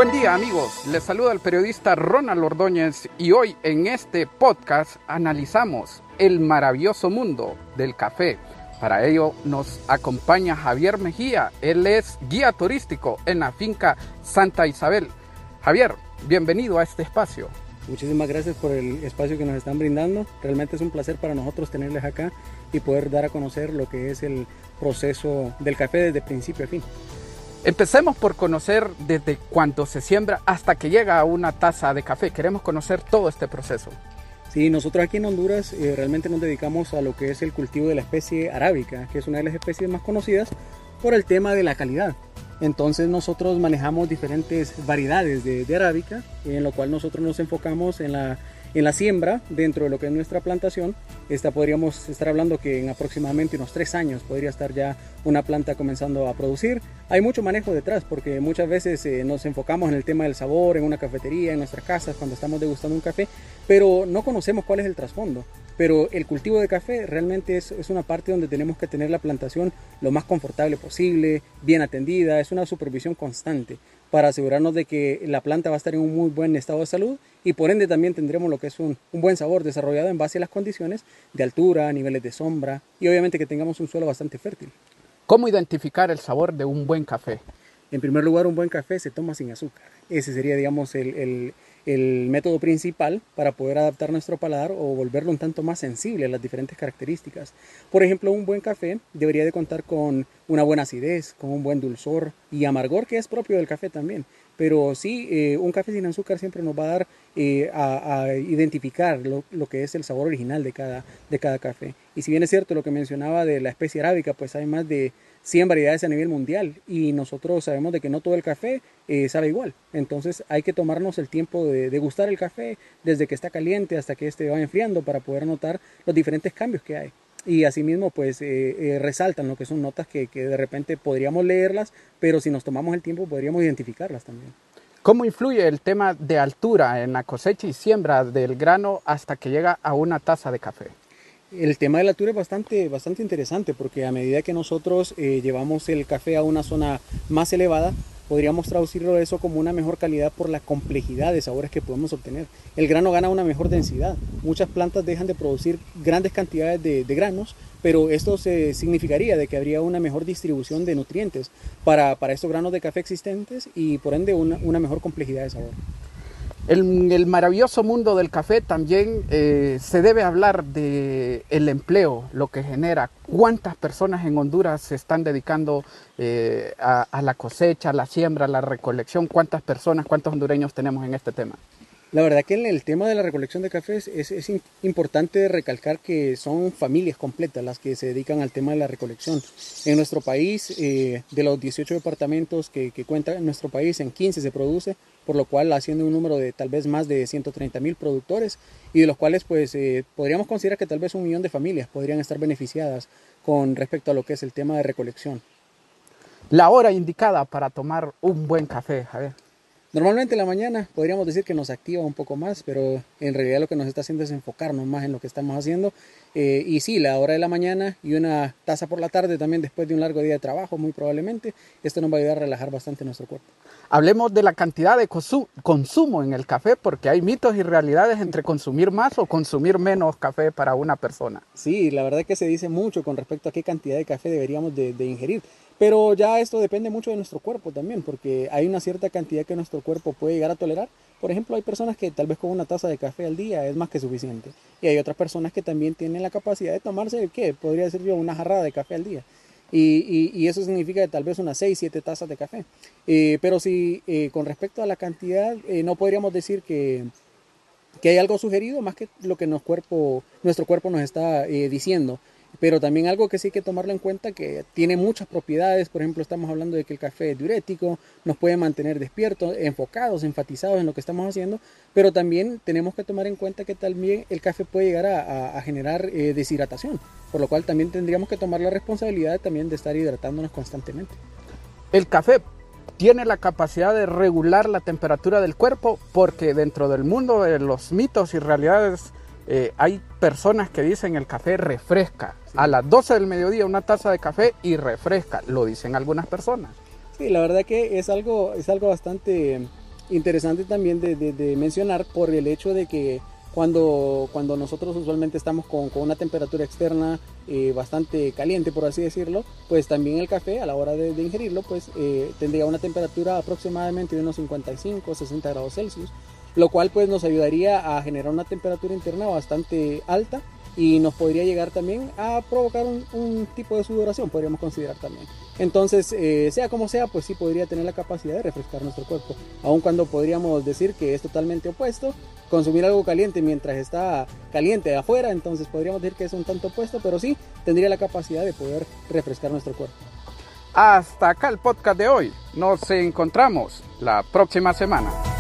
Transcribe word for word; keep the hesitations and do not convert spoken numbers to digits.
Buen día amigos, les saluda el periodista Ronald Ordóñez y hoy en este podcast analizamos el maravilloso mundo del café. Para ello nos acompaña Javier Mejía, él es guía turístico en la finca Santa Isabel. Javier, bienvenido a este espacio. Muchísimas gracias por el espacio que nos están brindando. Realmente es un placer para nosotros tenerles acá y poder dar a conocer lo que es el proceso del café desde principio a fin. Empecemos por conocer desde cuando se siembra hasta que llega a una taza de café. Queremos conocer todo este proceso. Sí, nosotros aquí en Honduras eh, realmente nos dedicamos a lo que es el cultivo de la especie arábica, que es una de las especies más conocidas por el tema de la calidad. Entonces nosotros manejamos diferentes variedades de, de arábica, en lo cual nosotros nos enfocamos en la, en la siembra dentro de lo que es nuestra plantación. Esta podríamos estar hablando que en aproximadamente unos tres años podría estar ya una planta comenzando a producir. Hay mucho manejo detrás porque muchas veces eh, nos enfocamos en el tema del sabor, en una cafetería, en nuestras casas, cuando estamos degustando un café, pero no conocemos cuál es el trasfondo. Pero el cultivo de café realmente es, es una parte donde tenemos que tener la plantación lo más confortable posible, bien atendida, es una supervisión constante para asegurarnos de que la planta va a estar en un muy buen estado de salud y por ende también tendremos lo que es un, un buen sabor desarrollado en base a las condiciones de altura, niveles de sombra y obviamente que tengamos un suelo bastante fértil. ¿Cómo identificar el sabor de un buen café? En primer lugar, un buen café se toma sin azúcar. Ese sería, digamos, el, el, el método principal para poder adaptar nuestro paladar o volverlo un tanto más sensible a las diferentes características. Por ejemplo, un buen café debería de contar con una buena acidez, con un buen dulzor y amargor que es propio del café también. Pero sí, eh, un café sin azúcar siempre nos va a dar eh, a, a identificar lo, lo que es el sabor original de cada, de cada café. Y si bien es cierto lo que mencionaba de la especie arábica, pues hay más de cien variedades a nivel mundial y nosotros sabemos de que no todo el café eh, sabe igual. Entonces hay que tomarnos el tiempo de degustar el café desde que está caliente hasta que este va enfriando para poder notar los diferentes cambios que hay. Y asimismo pues eh, eh, resaltan lo que son notas que, que de repente podríamos leerlas, pero si nos tomamos el tiempo podríamos identificarlas también. ¿Cómo influye el tema de altura en la cosecha y siembra del grano hasta que llega a una taza de café? El tema de la altura es bastante, bastante interesante porque a medida que nosotros eh, llevamos el café a una zona más elevada, podríamos traducirlo eso como una mejor calidad por la complejidad de sabores que podemos obtener. El grano gana una mejor densidad. Muchas plantas dejan de producir grandes cantidades de, de granos, pero esto se, significaría de que habría una mejor distribución de nutrientes para, para estos granos de café existentes y por ende una, una mejor complejidad de sabor. En el maravilloso mundo del café también eh, se debe hablar de el empleo, lo que genera. ¿Cuántas personas en Honduras se están dedicando eh, a, a la cosecha, a la siembra, a la recolección? ¿Cuántas personas, cuántos hondureños tenemos en este tema? La verdad que en el tema de la recolección de cafés es, es importante recalcar que son familias completas las que se dedican al tema de la recolección. En nuestro país, eh, de los dieciocho departamentos que, que cuenta en nuestro país, en quince se produce, por lo cual haciendo un número de tal vez más de ciento treinta mil productores y de los cuales pues eh, podríamos considerar que tal vez un millón de familias podrían estar beneficiadas con respecto a lo que es el tema de recolección. La hora indicada para tomar un buen café, Javier. Normalmente en la mañana podríamos decir que nos activa un poco más, pero en realidad lo que nos está haciendo es enfocarnos más en lo que estamos haciendo. Eh, y sí, la hora de la mañana y una taza por la tarde también después de un largo día de trabajo, muy probablemente. Esto nos va a ayudar a relajar bastante nuestro cuerpo. Hablemos de la cantidad de consu- consumo en el café, porque hay mitos y realidades entre consumir más o consumir menos café para una persona. Sí, la verdad es que se dice mucho con respecto a qué cantidad de café deberíamos de, de ingerir. Pero ya esto depende mucho de nuestro cuerpo también, porque hay una cierta cantidad que nuestro cuerpo puede llegar a tolerar. Por ejemplo, hay personas que tal vez con una taza de café al día es más que suficiente. Y hay otras personas que también tienen la capacidad de tomarse, ¿qué? Podría decir yo, una jarrada de café al día. Y, y, y eso significa que tal vez unas seis, siete tazas de café. Eh, pero si eh, con respecto a la cantidad, eh, no podríamos decir que, que hay algo sugerido más que lo que nos cuerpo, nuestro cuerpo nos está eh, diciendo. Pero también algo que sí hay que tomarlo en cuenta, que tiene muchas propiedades. Por ejemplo, estamos hablando de que el café es diurético, nos puede mantener despiertos, enfocados, enfatizados en lo que estamos haciendo, pero también tenemos que tomar en cuenta que también el café puede llegar a, a, a generar eh, deshidratación, por lo cual también tendríamos que tomar la responsabilidad también de estar hidratándonos constantemente. El café tiene la capacidad de regular la temperatura del cuerpo, porque dentro del mundo de los mitos y realidades eh, hay personas que dicen el café refresca. Sí. A las doce del mediodía una taza de café y refresca, lo dicen algunas personas. Sí, la verdad que es algo, es algo bastante interesante también de, de, de mencionar por el hecho de que cuando, cuando nosotros usualmente estamos con, con una temperatura externa eh, bastante caliente, por así decirlo, pues también el café a la hora de, de ingerirlo pues eh, tendría una temperatura aproximadamente de unos cincuenta y cinco, sesenta grados Celsius, lo cual pues nos ayudaría a generar una temperatura interna bastante alta y nos podría llegar también a provocar un, un tipo de sudoración, podríamos considerar también. Entonces, eh, sea como sea, pues sí podría tener la capacidad de refrescar nuestro cuerpo, aun cuando podríamos decir que es totalmente opuesto. Consumir algo caliente mientras está caliente de afuera, entonces podríamos decir que es un tanto opuesto, pero sí tendría la capacidad de poder refrescar nuestro cuerpo. Hasta acá el podcast de hoy. Nos encontramos la próxima semana.